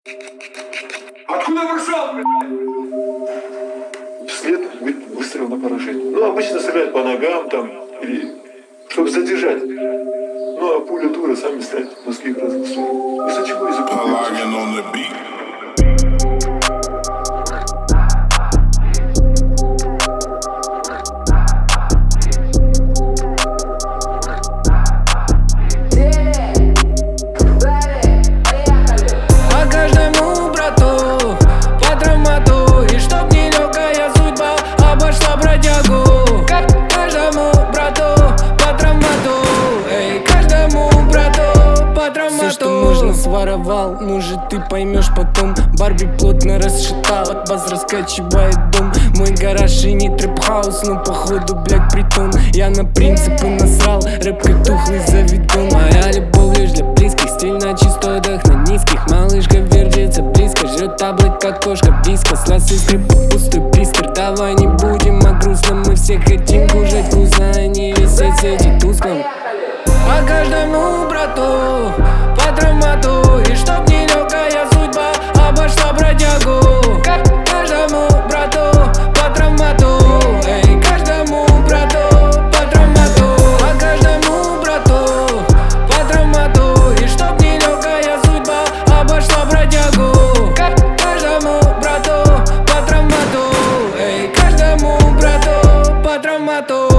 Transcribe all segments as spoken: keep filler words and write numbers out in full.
Откуда вышел, блядь? След выстрел на поражение. Ну, обычно стреляют по ногам там, или чтобы задержать. Ну, а пуля дура, сами стреляют в мозги в разных стороны. Из-за чего? Из-за пули. Все, что можно, своровал, может ты поймешь потом. Барби плотно расшатал, бас раскачивает дом. Мой гараж и не трэп-хаус, но походу, блядь, притон. Я на принципы насрал, рэп как тухлый заведон. Моя любовь лишь для близких, стиль на частотах на низких. Малышка вертится близко, жрет таблет как кошка близко. С ласы скрипа пустой блистер, давай не будем о грустном. Мы все хотим кушать вкусно, а не висеть в сети тусклом. А каждому брату по травмату, и чтоб нелегкая судьба обошла бродягу. Каждому брату по травмату, эй, каждому брату по травмату. А каждому брату по травмату, и чтоб нелегкая судьба обошла бродягу. Каждому брату по травмату, эй, каждому брату по травмату.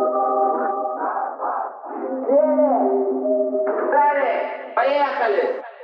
Поехали!